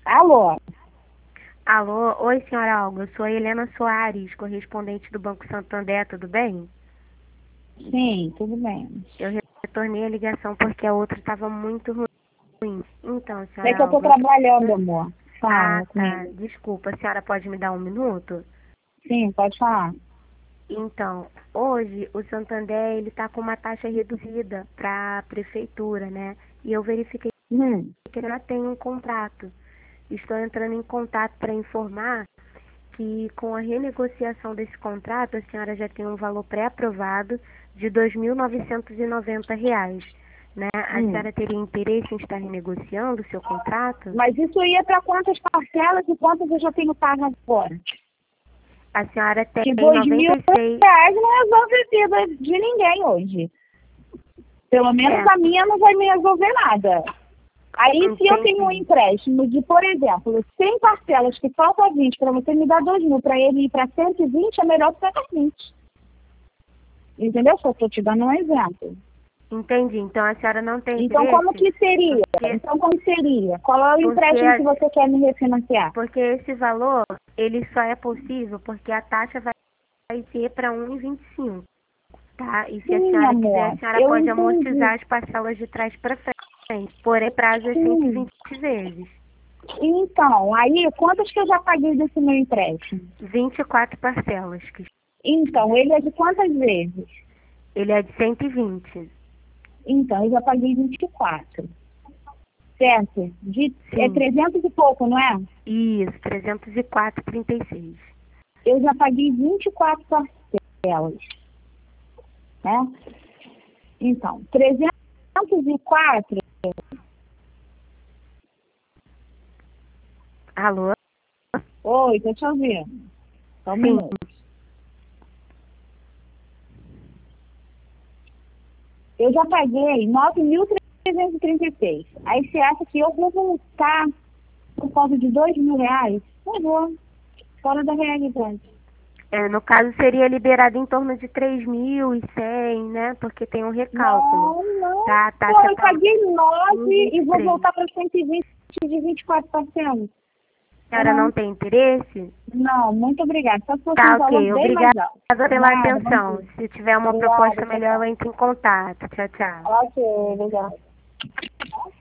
Alô? Alô, oi senhora Olga, eu sou a Helena Soares, correspondente do Banco Santander, tudo bem? Sim, tudo bem. Eu retornei a ligação porque a outra estava muito ruim. Então, É que senhora eu tô Olga, trabalhando, amor. ah, Fala tá, comigo. desculpa, a senhora pode me dar um minuto? Sim, pode falar. Então, hoje o Santander, ele tá com uma taxa reduzida para a prefeitura, né? E eu verifiquei Hum. que ela tem um contrato. Estou entrando em contato para informar que com a renegociação desse contrato, a senhora já tem um valor pré-aprovado de R$ 2.990, né? A Hum. senhora teria interesse em estar renegociando o seu contrato? Mas isso ia para quantas parcelas e quantas eu já tenho pago agora? A senhora tem Que 2.000 96, reais não resolve a vida de ninguém hoje. Pelo menos é, a minha não vai me resolver nada. Aí, se eu tenho um entendi. empréstimo de, por exemplo, 100 parcelas que falta 20 para você me dar 2.000 para ele ir para 120, é melhor você dar 20. Entendeu? Só estou te dando um exemplo. Entendi. Então a senhora não tem Então, como interesse? que seria? Porque, Então, como seria? Qual é o porque, empréstimo que você quer me refinanciar? porque esse valor, ele só é possível porque a taxa vai ser para 1,25. Tá? E se a Sim, senhora quiser, amor, a senhora eu pode entendi. amortizar as parcelas de trás para frente. Porém, prazo é Sim. 120 vezes. Então, aí, quantas que eu já paguei desse meu empréstimo? 24 parcelas. Então, ele é de quantas vezes? Ele é de 120. Então, eu já paguei 24. Certo? É Sim. 300 e pouco, não é? Isso, 304,36. Eu já paguei 24 parcelas, né? Então, 304. Alô? Oi, tô te ouvindo. Só um Sim. minuto. Eu já paguei 9.336. Aí você acha que eu vou voltar por causa de 2.000 reais? Não vou. Fora da realidade. No caso, seria liberado em torno de 3.100, né? Porque tem um recálculo. Não, não. Tá? A Pô, taxa eu tá paguei 9 e vou 1,23. voltar para 120 de 24 parcelas. A senhora não Não, tem interesse? não, muito obrigada. Só se fosse um Tá, valor ok. bem Obrigada mais alto. pela Nada, bom atenção. dia. Se tiver uma Obrigada, proposta tchau, melhor, tchau. eu entro em contato. Tchau, tchau. Ok, obrigada.